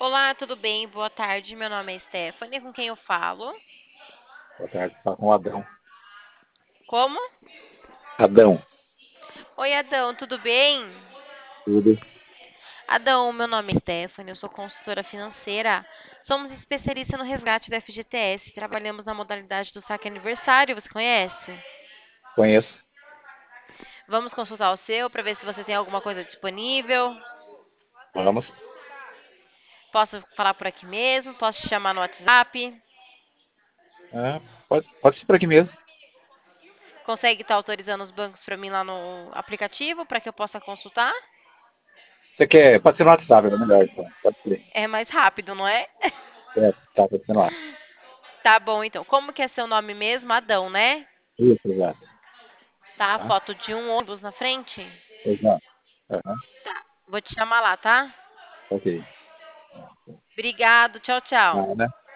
Olá, tudo bem? Boa tarde. Meu nome é Stephanie, com quem eu falo? Boa tarde, fala com o Adão. Como? Adão, Oi, Adão, tudo bem? tudo. Adão, meu nome é Stephanie, eu sou consultora financeira. Somos especialistas no resgate do FGTS. Trabalhamos na modalidade do saque aniversário, você conhece? Conheço. Vamos consultar o seu para ver se você tem alguma coisa disponível. Vamos. Posso falar por aqui mesmo? Posso te chamar no WhatsApp? Pode ser por aqui mesmo. Consegue estar autorizando os bancos para mim lá no aplicativo para que eu possa consultar? Você quer? Pode ser no WhatsApp, é melhor então. Pode ser. É mais rápido, não é? Pode ser lá. Tá bom, então. Como que é seu nome mesmo? Adão, né? Isso, exato. Tá, Tá? foto de um ônibus na frente? Exato. Aham, Tá. Vou te chamar lá, tá? ok. Obrigado, tchau, tchau. Nada.